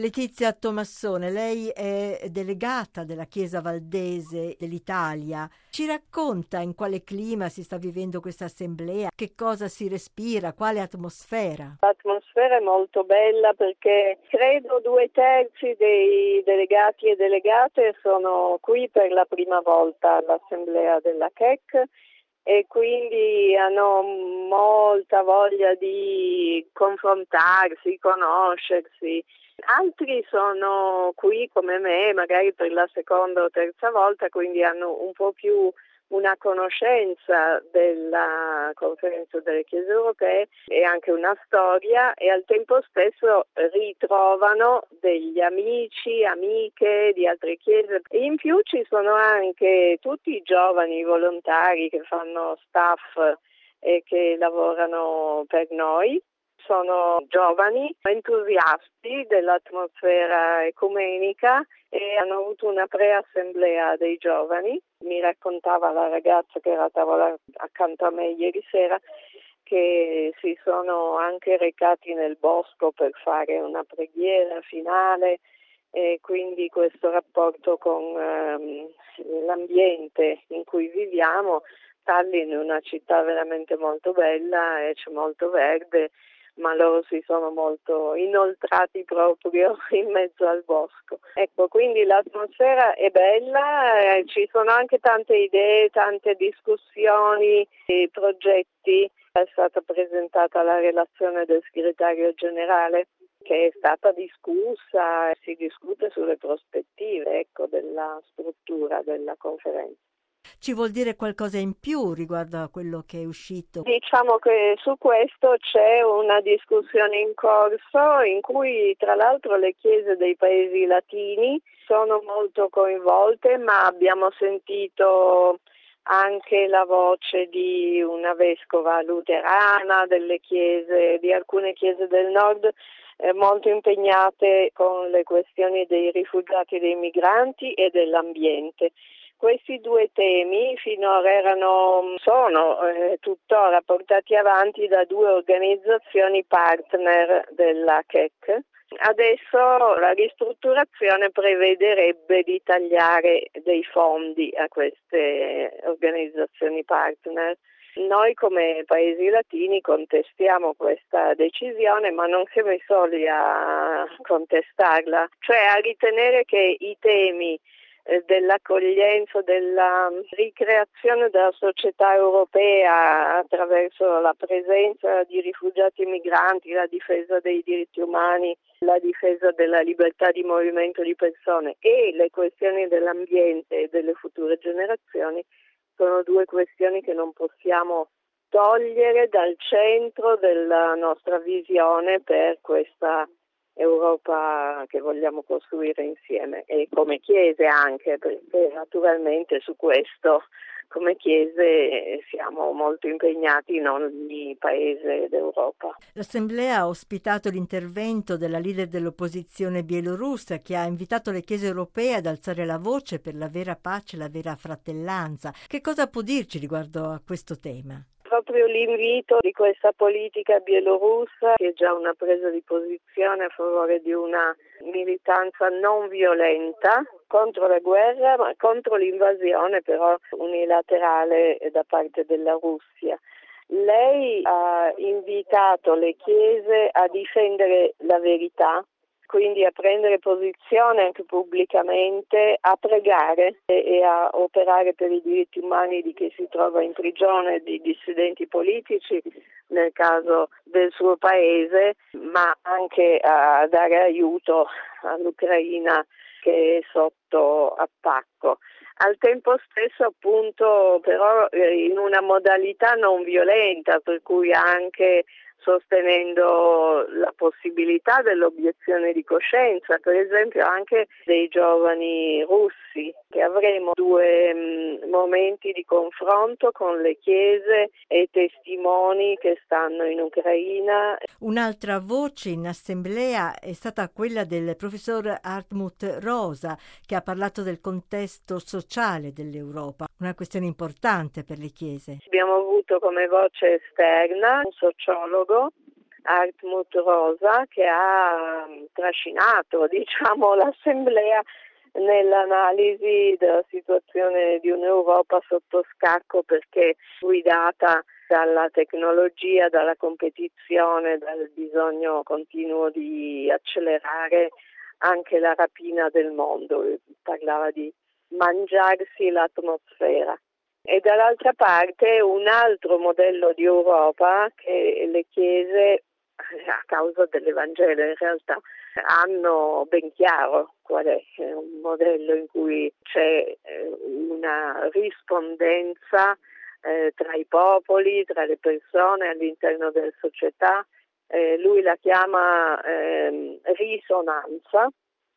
Letizia Tomassone, lei è delegata della Chiesa Valdese dell'Italia. Ci racconta in quale clima si sta vivendo questa assemblea, che cosa si respira, quale atmosfera? L'atmosfera è molto bella perché credo 2/3 dei delegati e delegate sono qui per la prima volta all'assemblea della CEC e quindi hanno molta voglia di confrontarsi, conoscersi. Altri sono qui come me, magari per la seconda o terza volta, quindi hanno un po' più una conoscenza della Conferenza delle Chiese Europee e anche una storia, e al tempo stesso ritrovano degli amici, amiche di altre chiese. E in più ci sono anche tutti i giovani volontari che fanno staff e che lavorano per noi. Sono giovani entusiasti dell'atmosfera ecumenica e hanno avuto una preassemblea dei giovani. Mi raccontava la ragazza che era a tavola accanto a me ieri sera che si sono anche recati nel bosco per fare una preghiera finale, e quindi questo rapporto con l'ambiente in cui viviamo. Tallinn è una città veramente molto bella e c'è molto verde, ma loro si sono molto inoltrati proprio in mezzo al bosco. Ecco, quindi l'atmosfera è bella, ci sono anche tante idee, tante discussioni e progetti. È stata presentata la relazione del segretario generale che è stata discussa, si discute sulle prospettive, ecco, della struttura della conferenza. Ci vuol dire qualcosa in più riguardo a quello che è uscito? Diciamo che su questo c'è una discussione in corso in cui tra l'altro le chiese dei paesi latini sono molto coinvolte, ma abbiamo sentito anche la voce di una vescova luterana, delle chiese, di alcune chiese del nord molto impegnate con le questioni dei rifugiati e dei migranti e dell'ambiente. Questi due temi finora sono tuttora portati avanti da due organizzazioni partner della CEC. Adesso la ristrutturazione prevederebbe di tagliare dei fondi a queste organizzazioni partner. Noi come paesi latini contestiamo questa decisione, ma non siamo i soli a contestarla, cioè a ritenere che i temi dell'accoglienza, della ricreazione della società europea attraverso la presenza di rifugiati e migranti, la difesa dei diritti umani, la difesa della libertà di movimento di persone e le questioni dell'ambiente e delle future generazioni sono due questioni che non possiamo togliere dal centro della nostra visione per questa Europa che vogliamo costruire insieme, e come chiese anche, perché naturalmente su questo come chiese siamo molto impegnati in ogni paese d'Europa. L'Assemblea ha ospitato l'intervento della leader dell'opposizione bielorussa, che ha invitato le chiese europee ad alzare la voce per la vera pace e la vera fratellanza. Che cosa può dirci riguardo a questo tema? Proprio l'invito di questa politica bielorussa, che è già una presa di posizione a favore di una militanza non violenta contro la guerra, ma contro l'invasione però unilaterale da parte della Russia. Lei ha invitato le chiese a difendere la verità, quindi a prendere posizione anche pubblicamente, a pregare e a operare per i diritti umani di chi si trova in prigione, di dissidenti politici nel caso del suo paese, ma anche a dare aiuto all'Ucraina che è sotto attacco. Al tempo stesso appunto però in una modalità non violenta, per cui anche sostenendo la possibilità dell'obiezione di coscienza, per esempio anche dei giovani russi, che avremo due momenti di confronto con le chiese e testimoni che stanno in Ucraina. Un'altra voce in assemblea è stata quella del professor Hartmut Rosa, che ha parlato del contesto sociale dell'Europa, una questione importante per le chiese. Abbiamo avuto come voce esterna un sociologo Hartmut Rosa, che ha trascinato, diciamo, l'Assemblea nell'analisi della situazione di un'Europa sotto scacco, perché guidata dalla tecnologia, dalla competizione, dal bisogno continuo di accelerare anche la rapina del mondo. Parlava di mangiarsi l'atmosfera. E dall'altra parte un altro modello di Europa che le chiese, a causa dell'Evangelo in realtà, hanno ben chiaro qual è un modello in cui c'è una rispondenza tra i popoli, tra le persone, all'interno della società. Lui la chiama risonanza,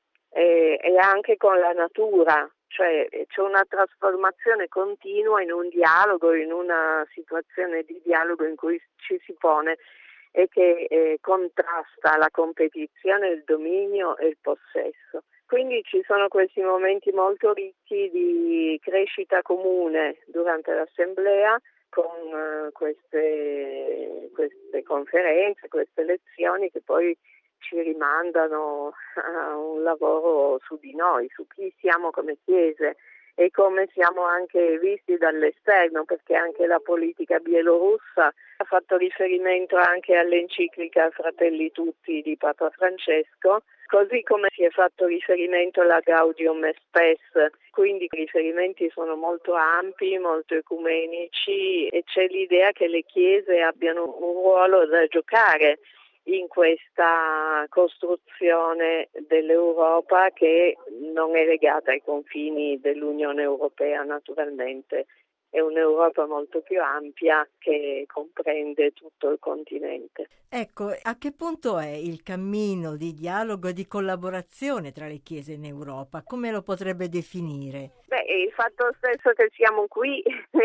e anche con la natura, cioè c'è una trasformazione continua in un dialogo, in una situazione di dialogo in cui ci si pone e che contrasta la competizione, il dominio e il possesso. Quindi ci sono questi momenti molto ricchi di crescita comune durante l'Assemblea, con queste conferenze, queste lezioni che poi ci rimandano a un lavoro su di noi, su chi siamo come Chiese e come siamo anche visti dall'esterno, perché anche la politica bielorussa ha fatto riferimento anche all'enciclica Fratelli Tutti di Papa Francesco, così come si è fatto riferimento alla Gaudium et Spes, quindi i riferimenti sono molto ampi, molto ecumenici e c'è l'idea che le Chiese abbiano un ruolo da giocare in questa costruzione dell'Europa, che non è legata ai confini dell'Unione Europea naturalmente, è un'Europa molto più ampia che comprende tutto il continente. Ecco, a che punto è il cammino di dialogo e di collaborazione tra le chiese in Europa? Come lo potrebbe definire? Il fatto stesso che siamo qui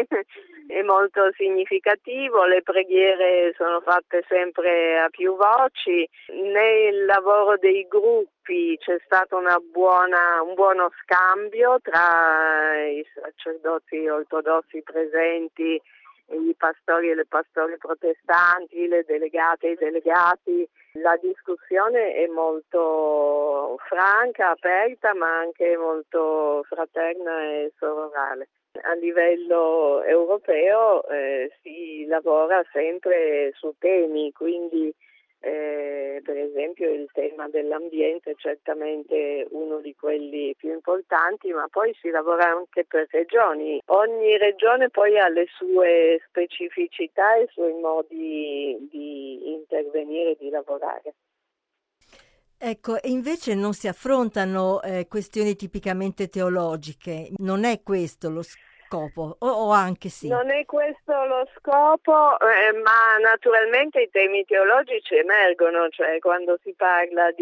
è molto significativo, le preghiere sono fatte sempre a più voci, nel lavoro dei gruppi c'è stato un buono scambio tra i sacerdoti ortodossi presenti, i pastori e le pastori protestanti, le delegate e i delegati. La discussione è molto franca, aperta, ma anche molto fraterna e sororale. A livello europeo si lavora sempre su temi, quindi per esempio il tema dell'ambiente è certamente uno di quelli più importanti, ma poi si lavora anche per regioni. Ogni regione poi ha le sue specificità e i suoi modi di intervenire e di lavorare. Ecco, e invece non si affrontano questioni tipicamente teologiche, non è questo lo scopo, o anche sì? Non è questo lo scopo, ma naturalmente i temi teologici emergono, cioè quando si parla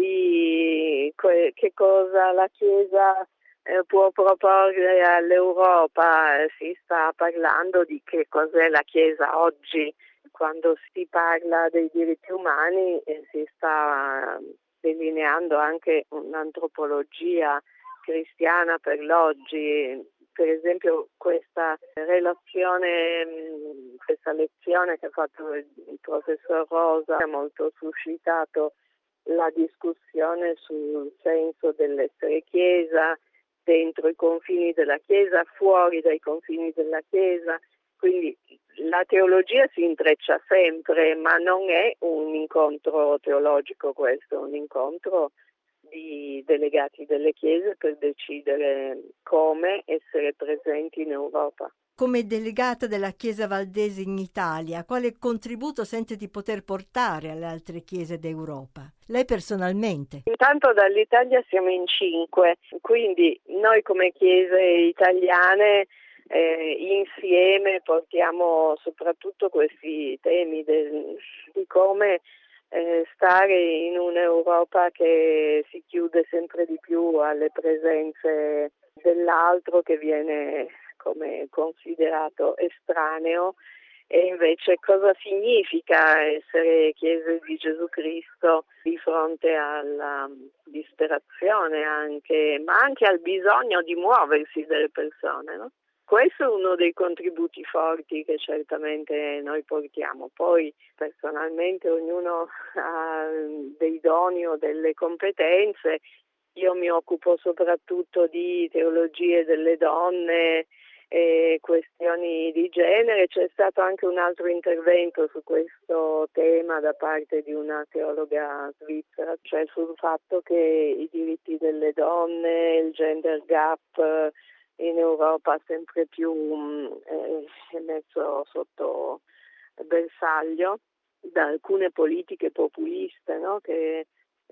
di che cosa la Chiesa può proporre all'Europa, si sta parlando di che cos'è la Chiesa oggi. Quando si parla dei diritti umani si sta delineando anche un'antropologia cristiana per l'oggi. Per esempio questa relazione, questa lezione che ha fatto il professor Rosa ha molto suscitato la discussione sul senso dell'essere Chiesa, dentro i confini della Chiesa, fuori dai confini della Chiesa. Quindi la teologia si intreccia sempre, ma non è un incontro teologico questo, è un incontro di delegati delle chiese per decidere come essere presenti in Europa. Come delegata della Chiesa Valdese in Italia, quale contributo sente di poter portare alle altre chiese d'Europa? Lei personalmente? Intanto dall'Italia siamo in 5, quindi noi come chiese italiane insieme portiamo soprattutto questi temi di come stare in un'Europa che si chiude sempre di più alle presenze dell'altro, che viene come considerato estraneo, e invece cosa significa essere Chiese di Gesù Cristo di fronte alla disperazione anche, ma anche al bisogno di muoversi delle persone, no? Questo è uno dei contributi forti che certamente noi portiamo. Poi personalmente ognuno ha dei doni o delle competenze. Io mi occupo soprattutto di teologie delle donne e questioni di genere. C'è stato anche un altro intervento su questo tema da parte di una teologa svizzera, cioè sul fatto che i diritti delle donne, il gender gap in Europa sempre più è messo sotto bersaglio da alcune politiche populiste, no? Che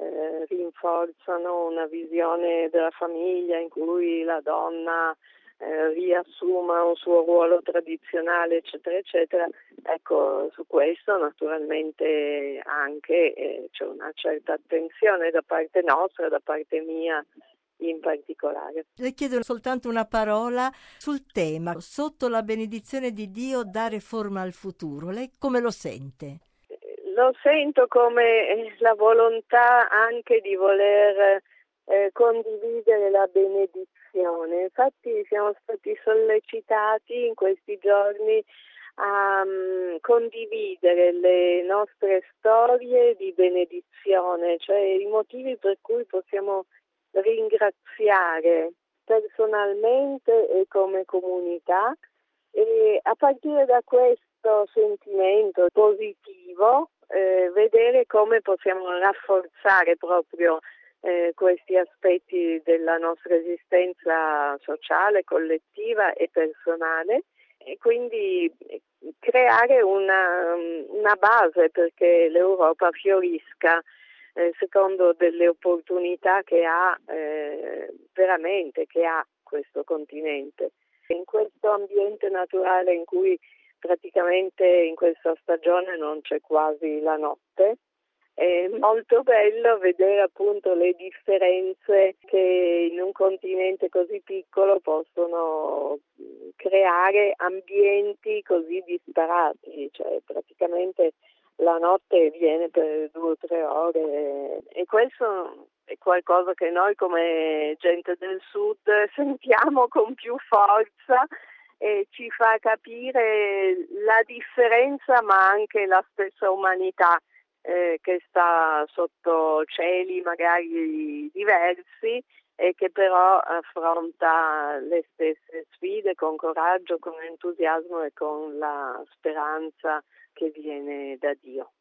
rinforzano una visione della famiglia in cui la donna riassuma un suo ruolo tradizionale, eccetera, eccetera. Ecco, su questo naturalmente anche c'è una certa attenzione da parte nostra, da parte mia in particolare. Le chiedo soltanto una parola sul tema, sotto la benedizione di Dio dare forma al futuro. Lei come lo sente? Lo sento come la volontà anche di voler condividere la benedizione. Infatti siamo stati sollecitati in questi giorni a condividere le nostre storie di benedizione, cioè i motivi per cui possiamo ringraziare personalmente e come comunità, e a partire da questo sentimento positivo vedere come possiamo rafforzare proprio questi aspetti della nostra esistenza sociale, collettiva e personale, e quindi creare una base perché l'Europa fiorisca secondo delle opportunità che ha veramente, che ha questo continente. In questo ambiente naturale in cui praticamente in questa stagione non c'è quasi la notte, è molto bello vedere appunto le differenze che in un continente così piccolo possono creare ambienti così disparati, cioè praticamente la notte viene per 2 o 3 ore e questo è qualcosa che noi come gente del sud sentiamo con più forza e ci fa capire la differenza ma anche la stessa umanità che sta sotto cieli magari diversi e che però affronta le stesse sfide con coraggio, con entusiasmo e con la speranza che viene da Dio.